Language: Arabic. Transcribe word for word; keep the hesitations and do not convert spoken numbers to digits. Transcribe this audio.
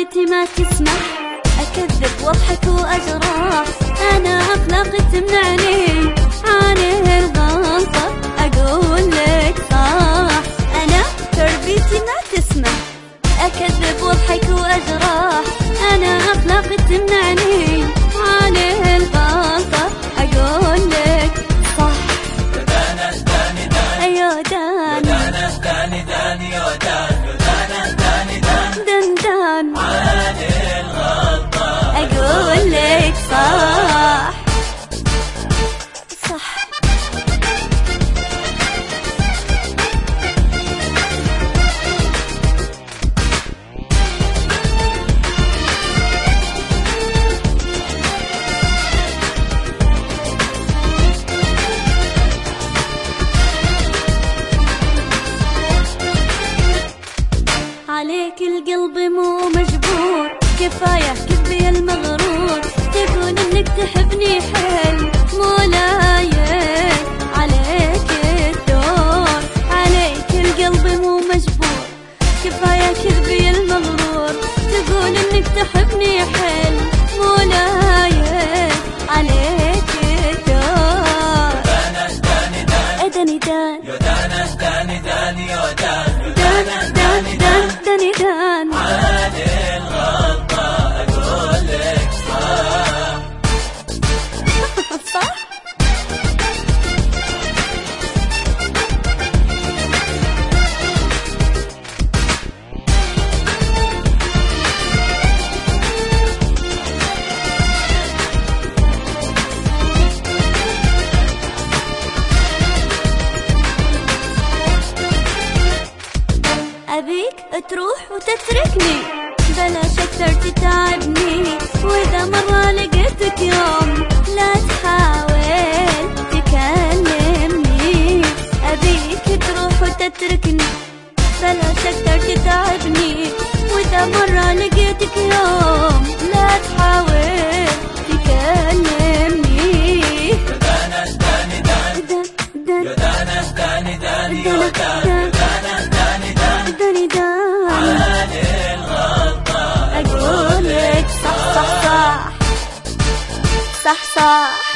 تربيتي ما تسمح أكذب واضحك وأجرح. أنا أخلاقي تمنعني عن الغلطة أقول لك صح. أنا تربيتي ما تسمح أكذب واضحك وأجرح. أنا أخلاقي تمنعني عن الغلطة أقول لك صح. يودانا داني دان أيوة دان يودانا داني دان يودان يودانا داني دان دان دان عن الغلطة أقول لك صح صح. عليك القلب مو مجبور، كفاية كذبي المغرور. تقول انك تحبني حيل مو لايق عليك الدور. عليك القلب مو مجبور، كفاية كذبي المغرور. تقول انك تحبني حيل مو لايق عليك الدور. يودانا داني دان داني دان يودانا داني دان يودان دان دان دان داني دان عن الغلطة أقول لك صح. صح. أبيك تروح وتتركني بلاش أكثر تتعبني. وإذا مرة لقيتك يوم لا تحاول تكلمني. أبيك تروح وتتركني بلاش أكثر تتعبني. وإذا مرة لقيتك يوم لا تحاول تكلمني. يودانا داني دان دان دان يودانا داني دان يودان دان يودانا داني دان داني دان عن الغلطة أقول لك صح صح صح صح صح.